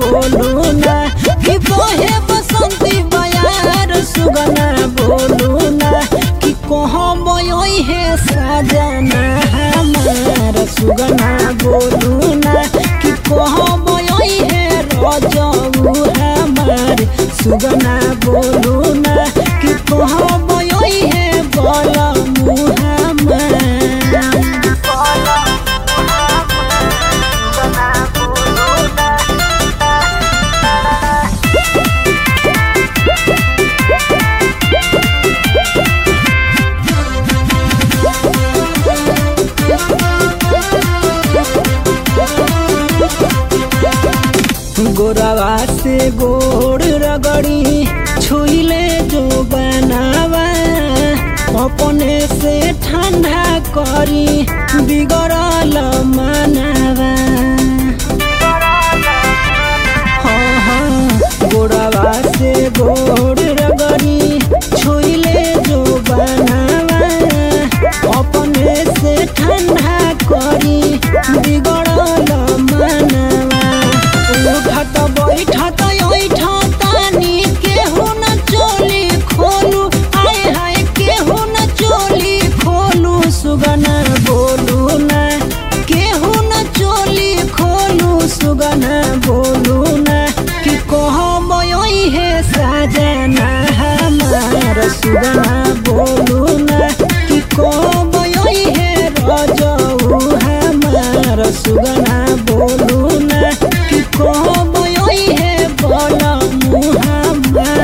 बोलू ना कि बहे बसंती बयार सुगना बोलू ना कि कहाँ बयोई है सजना हमार सुगना बोलू ना कि कहाँ बयोई है रजऊ हमार सुगना बोलू ना कि कहाँ बयोई है बलमू हमार। गोरवा से गोड़ रगड़ी छुईले जो बनावा अपने से ठंडा करी बिगड़ल मानवा। हाँ हाँ गोरवा से गोड़ रगड़ी छुईले जो बनावा अपने से ठंडा करी बिगड़ल मानवा। उठत बैठत तानी केहू न चोली खोलू आय हाय केहू न चोली खोलू सुगना बोलू ना केहू न चोली खोलू सुगना बोलू ना कि कहाँ बयोई है सजना हमार सुगना बोलू ना कि कहाँ बयोई है रजऊ हमार सुगना बोलू ना कि कहाँ बयोई है बलमू हमार।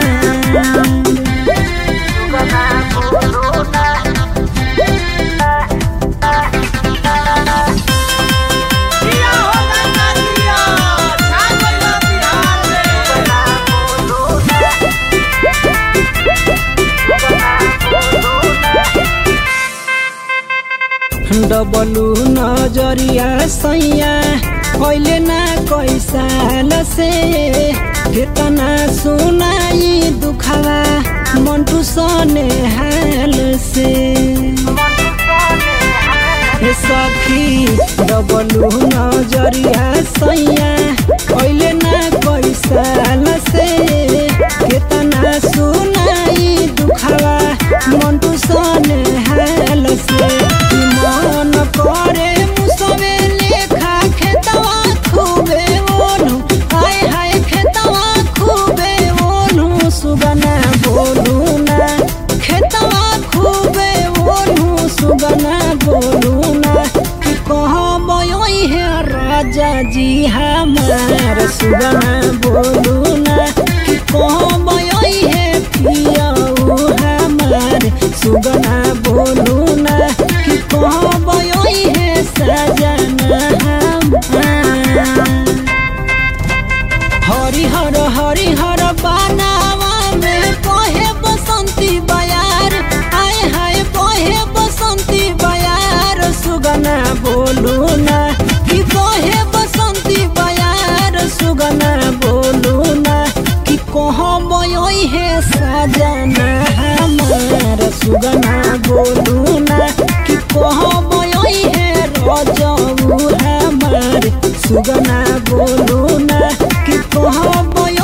डबलू नजरिया सैया कैले ना कैसाल से कितना सुनाई दुखवा मंटू सने हाल से। सखी डबलू नजरिया सैया कैले ना कैसाल से कितना सुनाई दुखवा मंटू सने हाल से। मन करे मुसवे लेखा खेतवा खूबे ओनू हाय हाय खेतवा खूबे ओनू सुगना बोलू ना खेतवा खूबे ओनू सुगना बोलू ना कि कहाँ बयोई है राजा जी हमार सुगना बोलू ना कि कहाँ बयोई है पियाऊ हमार सुगना बोलू ना कि कहाँ बयोई है सजना हमार। हरिहर बनावा में बहे बसंती बयार आय हाय बहे बसंती बयार सुगना बोलू ना कि बहे बसंती बयार सुगना बोलू ना कि कहाँ बयोई है सजना हमार सुगना बोलू ना कि कहाँ बयोई है रजऊ हमार सुगना बोलू ना कि कहाँ बयोई